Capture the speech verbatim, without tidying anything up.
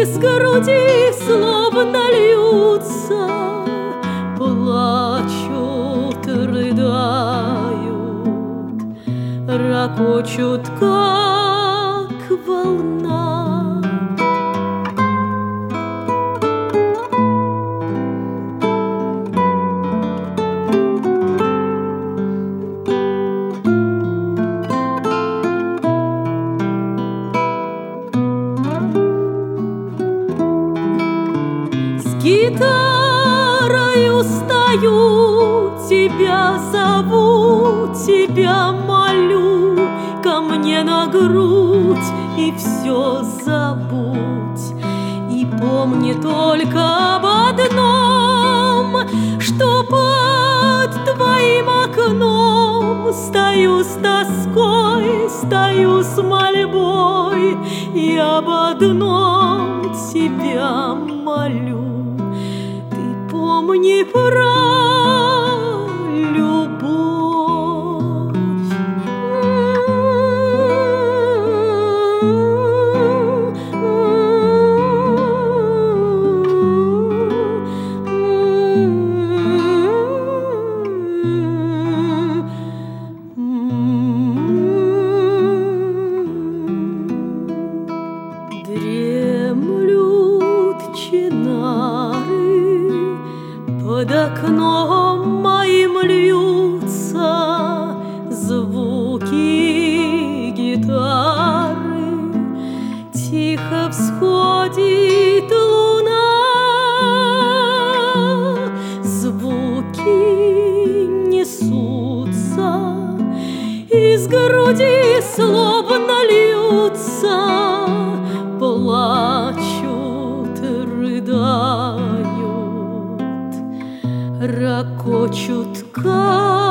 из груди словно льются, плачут, рыдают, ракочут, как волна. Гитарою стою, тебя зову, тебя молю, ко мне на грудь и все забудь. И помни только об одном, что под твоим окном стою с тоской, стою с мольбой, и об одном тебя молю. Помни про любовь. Дремлют чинары, под окном моим льются звуки гитары. Тихо всходит луна, звуки несутся, из груди словно льются, плачут, рыдают, ракочут, как